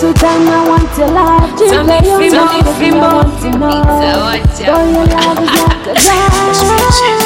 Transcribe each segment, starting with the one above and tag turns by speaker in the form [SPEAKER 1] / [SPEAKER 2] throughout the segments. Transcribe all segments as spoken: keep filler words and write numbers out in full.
[SPEAKER 1] to time, I want to love. Just
[SPEAKER 2] Tell me
[SPEAKER 1] play your
[SPEAKER 2] fimo,
[SPEAKER 1] love, baby, I
[SPEAKER 2] fimo.
[SPEAKER 1] want to know. Boy, your love is like a drug.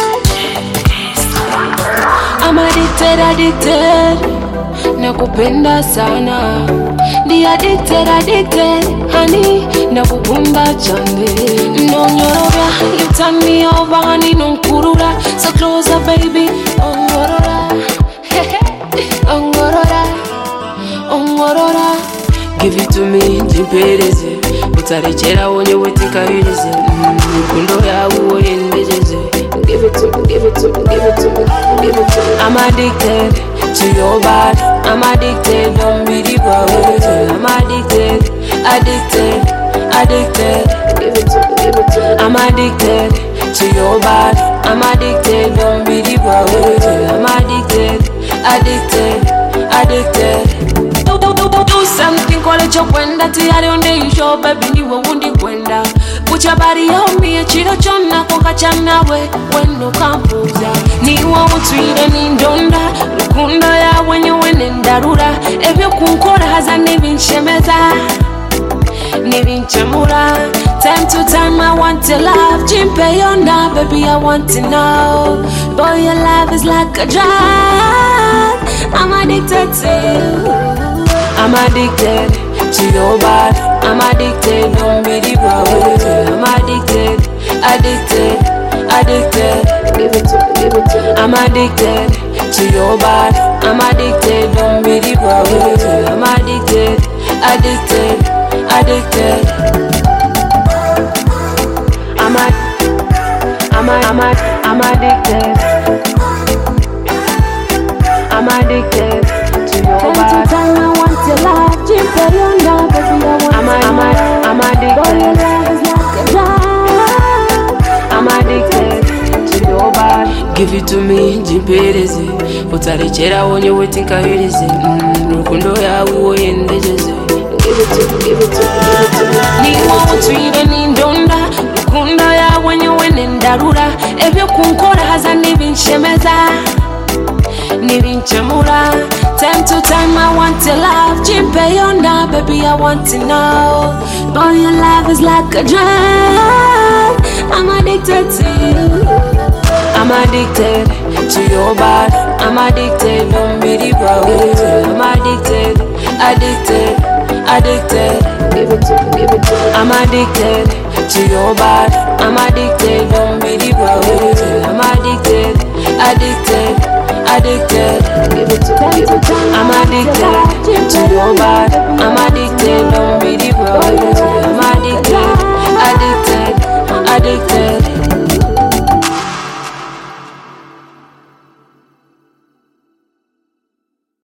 [SPEAKER 2] I'm addicted, addicted. Nakupenda sana. Di addicted, addicted. Honey, nakupenda chande. No nyorora, you turn me over, honey, no kurura. So closer, baby. Ongorora, ongorora, ongorora. Give it to me, jimpereze. Utarechera wonye wetikayirize. Kundo ya uwo yendejeze. Give it to me, give it to me, give it to me, give it to me. I'm addicted to your body. I'm addicted, don't be the power. I'm addicted, addicted, addicted. Give it to me, give it to me. I'm addicted to your body. I'm addicted, don't be the power. I'm addicted, addicted, addicted. Do, do, do, do, do something, call it your kwenda. Tiyari onde isho, baby, ni wundi kwenda. Put your body on me, a chiro chona, koka chana we, when no kampuza. Ni wa utwire ni ndonda, lukunda ya wenye wene ndarura. Ebyo kunkora haza nibinshemeza, nibinchamura. Time to time I want to love, jimpe yona, baby I want to know. Boy your love is like a drug, I'm addicted to you. I'm addicted to your body. I'm addicted, don't be the power. I'm addicted, addicted, addicted. Give it to me, give it to me. I'm addicted to your body. I'm addicted, don't be the power. I'm addicted, addicted, addicted. I'm ad, I'm ad, I'm ad, I'm addicted. I'm addicted to your body.
[SPEAKER 1] Time to time, I want to love. Jimpe yona, baby, I want
[SPEAKER 2] I'm,
[SPEAKER 1] to
[SPEAKER 2] I'm,
[SPEAKER 1] know.
[SPEAKER 2] I'm addicted.
[SPEAKER 1] Boy, your love is like a drug.
[SPEAKER 2] I'm addicted to your body. Give it to me, jimpereze. Utarechera wonye wetikayirize. Rukundo ya uwo yendejeze. Give it to me, give it to me, give it to me. Ni wa utwire ni ndonda. Rukundo ya wenye wene ndarura. Ebyo kunkora haza nibinshemeza, nibinchamura. Time to time I want to love, jimpe yona, baby I want to know. Boy your love is like a drug, I'm addicted to you. I'm addicted to your body. I'm addicted, don't be the power. I'm addicted, addicted, addicted. Give it to me, give it to me. I'm addicted to your body. I'm addicted, don't be the power. I'm addicted, addicted, addicted. Give it to me, give it to me. I'm addicted to your body. I'm addicted, don't be the power. I'm addicted, addicted, addicted.